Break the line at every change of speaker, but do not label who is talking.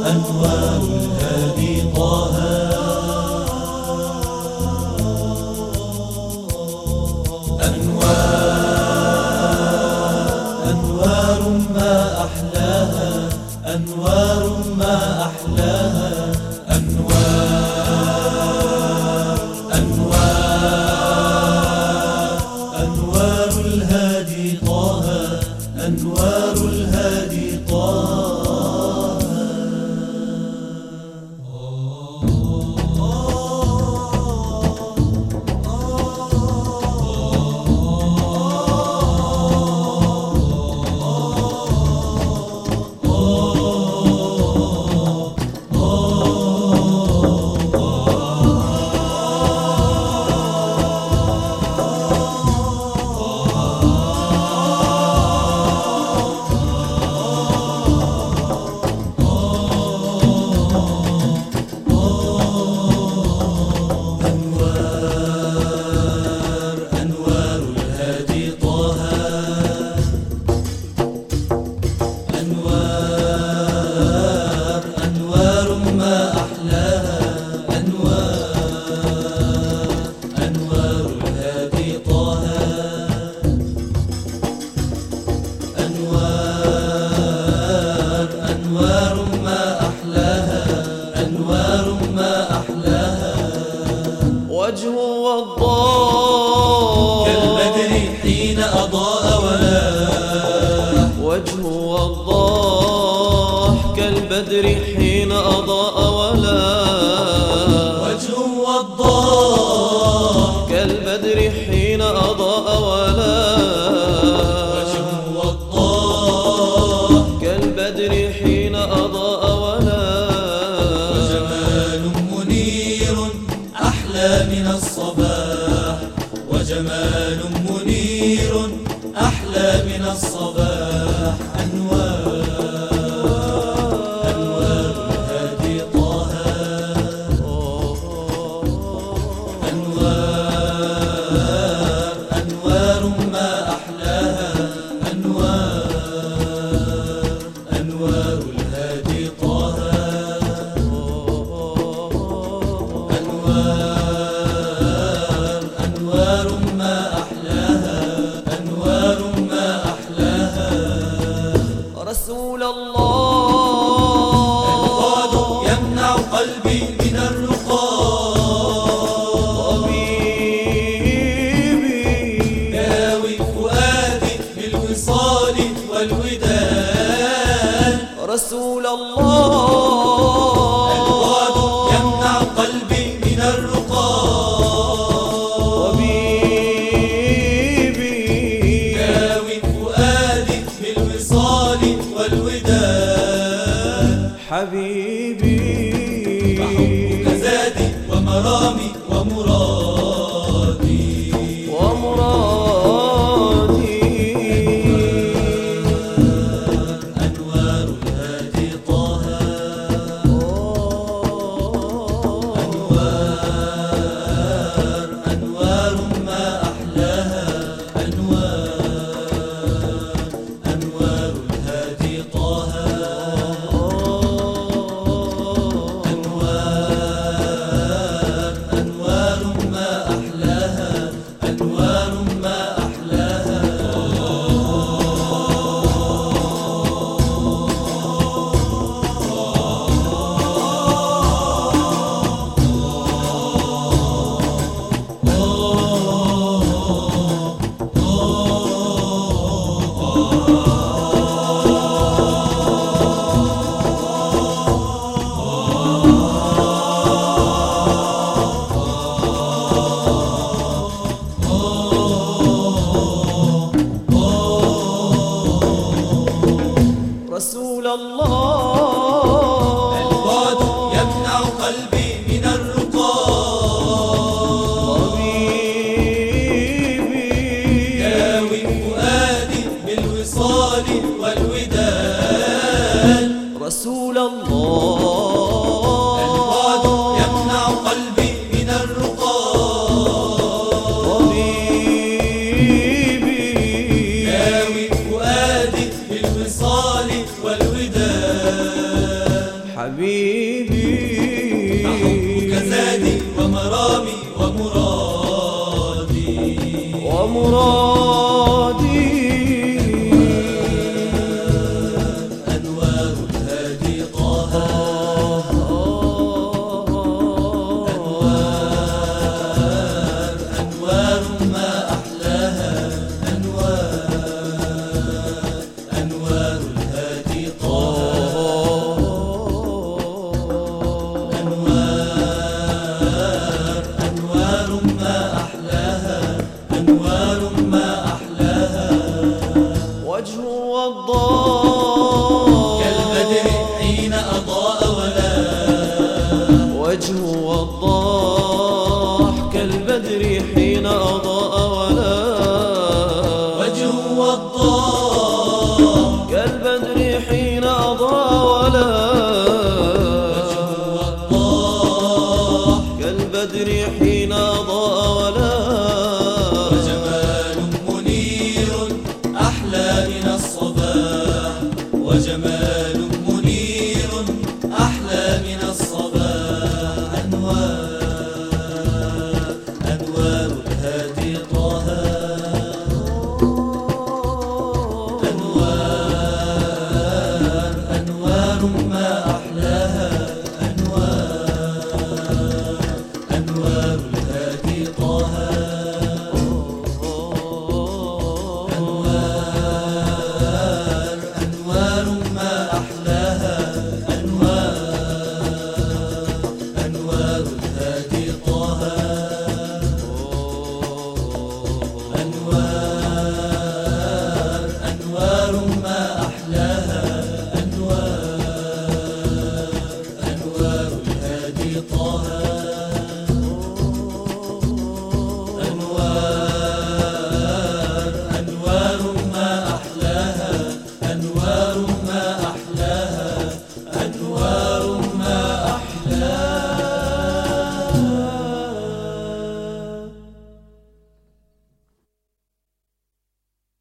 أنوار الهادي طه. أنوار ما أحلاها، أنوار ما أحلاها. أنوار الهادي طه، أنوار الهادي طه. أنوار ما أحلاها، أنوار ما أحلاها.
وجهه وضاح
كالبدر حين أضاء ولاح.
وجهه وضاح كالبدر حين أضاء ولاح.
وجهه وضاح
كالبدر حين أضاء ولاح.
وجهه وضاح
كالبدر حين أضاء ولاح.
وجمال منير أحلى من الصباح. وجمال منير أحلى من الصباح. أنوار الهادي طه. أنوار ما أحلاها. أنوار الهادي طه. أنوار ما أحلاها، أنوار ما أحلاها.
رسول الله
البعد يمنع قلبي من الرقاد.
طبيبي
داوي فؤادي بالوصال والوداد.
رسول الله
البعد يمنع قلبي من الرقاد.
طبيبي
داوي فؤادي بالوصال والوداد.
حبيبي
فحبك زادي ومرامي ومرادي.
ومرادي.
أنوار الهادي طه. أنوار ما أحلاها. أنوار الهادي طه. أنوار ما أحلاها، أنوار ما أحلاها.
رسول الله
البعد يمنع قلبي من الرقاد.
طبيبي
داوي فؤادي بالوصال والوداد.
رسول الله
البعد يمنع قلبي من الرقاد.
طبيبي
داوي فؤادي بالوصال والوداد.
حبيبي
فحبك زادي ومرامي ومرادي
ومرادي
أنوار الهادي طه أنوار ما أحلاها أنوار الهادي طه أنوار ما أحلاها أنوار ما أحلاها
وجه وضاح
كالبدر حين أضاء ولا
وجه وضاح كالبدر حين أضاء ولا
وجه وضاح
كالبدر حين أضاء ولا
وجه وضاح
كالبدر حين أضاء ولا
وجمال منير أحلى من الصباح وجمال منير أحلى من الصباح أنوار الهادي طه أنوار ما أحلى